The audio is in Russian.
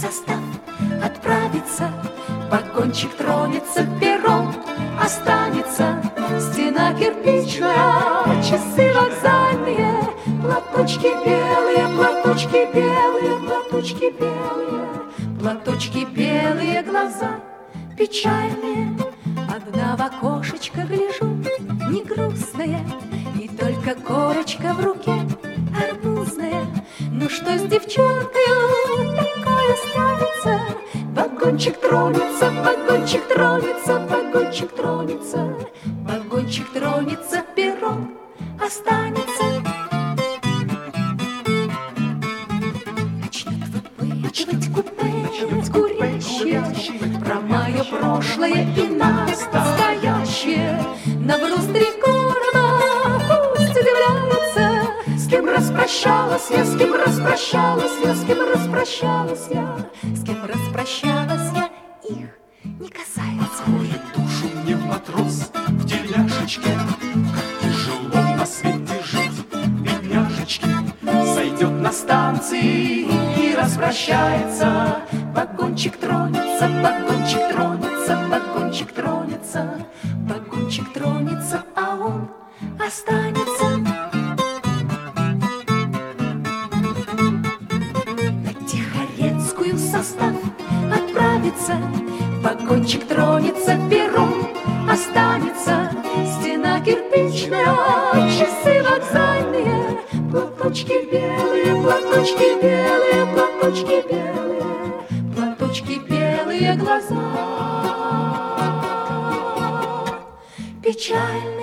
состав отправится, вагончик тронется, перрон останется, стена кирпичная, часы вокзальные, платочки белые, платочки белые, платочки белые, платочки белые, глаза печальные. Одна в окошечко гляжу, не грустная, и только корочка в руке арбузная. Ну что с девчонкою такое станется? Вагончик тронется, вагончик тронется, вагончик тронется, вагончик тронется, перрон останется. Начнет выпытывать купе курящие про мое прошлое и настоящее. Наброс 3 города, пусть удивляются, с кем распрощалась я, с кем распрощалась я, с кем распрощалась я, с кем распрощалась я, их не касается. Откроет душу мне матрос в тельняшечке, как тяжело на свете жить, бедняжечки. Сойдет на станции и распрощается, вагончик тронется, вагончик тронется, вагончик тронется, вагончик тронется, а он останется. На Тихорецкую состав отправится, вагончик тронется, перрон останется, стена кирпичная, часы вокзальные, платочки белые, платочки белые, платочки белые, платочки белые, глаза печальные.